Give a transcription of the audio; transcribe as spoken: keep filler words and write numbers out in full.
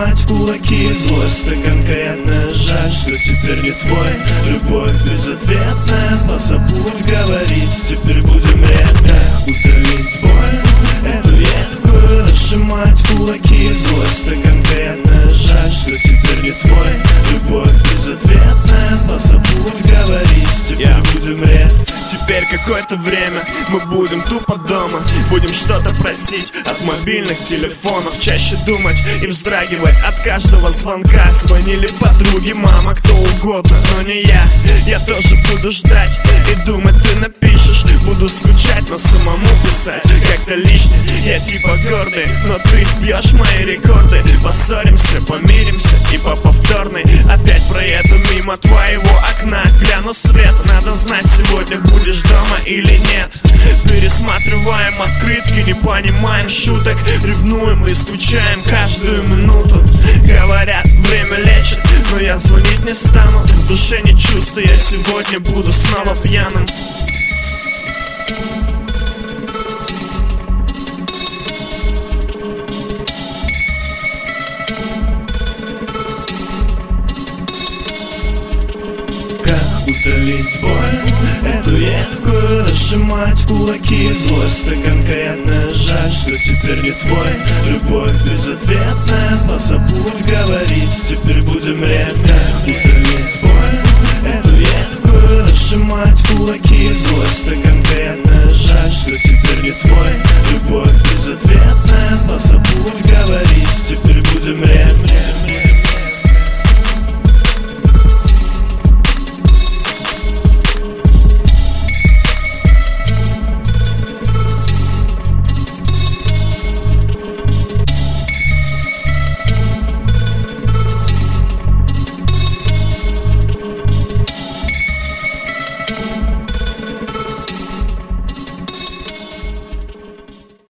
сжимать кулаки. Злость так конкретная, жаль, что теперь не твой. Любовь безответная, позабудь говорить. Теперь будем редко утолить боль, эту едкую, разжимать кулаки. Злость так конкретная, жаль, что теперь не твой. Любовь безответная, позабудь говорить. Теперь yeah. будем редко. Теперь какое-то время мы будем тупо дома. Будем что-то просить от мобильных телефонов. Чаще думать и вздрагивать от каждого звонка. Звонили подруги, мама, кто угодно, но не я. Я тоже буду ждать и думать, ты напишешь. Буду скучать, но самому писать как-то лишнее. Я типа гордый, но ты бьешь мои рекорды. Поссоримся, помиримся и по повторной опять проеду мимо твоего окна. Гляну свет, надо знать, сегодня будешь дома или нет. Пересматриваем открытки, не понимаем шуток. Ревнуем и скучаем каждую минуту. Говорят, время лечит, но я звонить не стану. В душе не чувствую, я сегодня буду снова пьяным. Утолить боль, эту едкую, разжимать кулаки. Злость так конкретная, жаль, что теперь не твой. Любовь безответная, позабудь говорить.